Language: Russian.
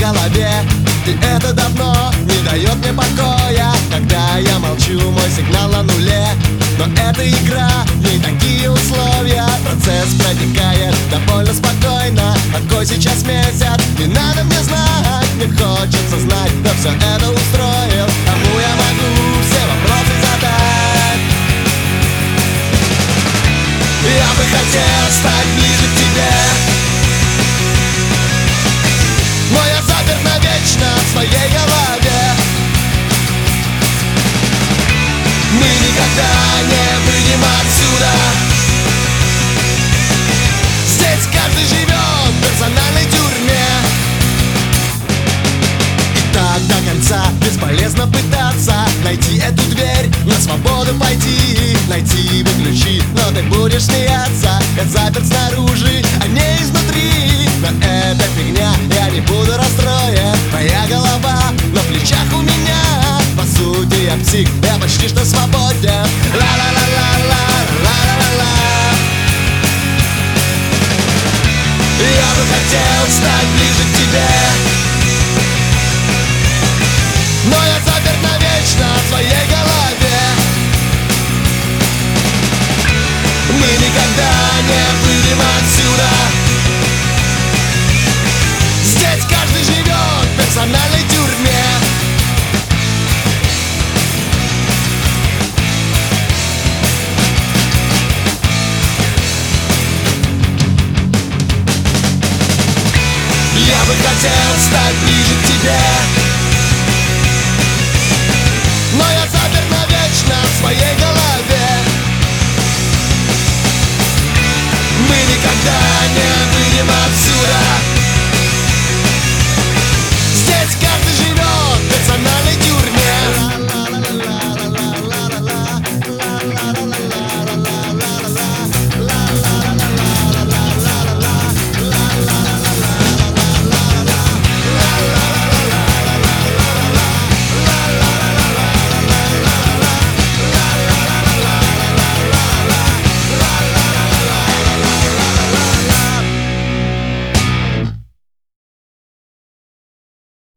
голове. И это давно не дает мне покоя. Когда я молчу, мой сигнал на нуле. Но это игра, в ней такие условия. Процесс протекает довольно спокойно. Какой сейчас месяц, не надо мне знать. Мне хочется знать, кто все это устроил. Кому я могу все вопросы задать. Я бы хотел стать ближе к тебе, но я заперт навечно в своей голове. Мы никогда не выйдем отсюда. Здесь каждый живет в персональной тюрьме. И так до конца бесполезно пытаться найти эту дверь, на свободу пойти, найти бы ключи. Но ты будешь смеяться, я заперт снаружи, а не изнутри. Но это фигня, я не буду расстроен. Моя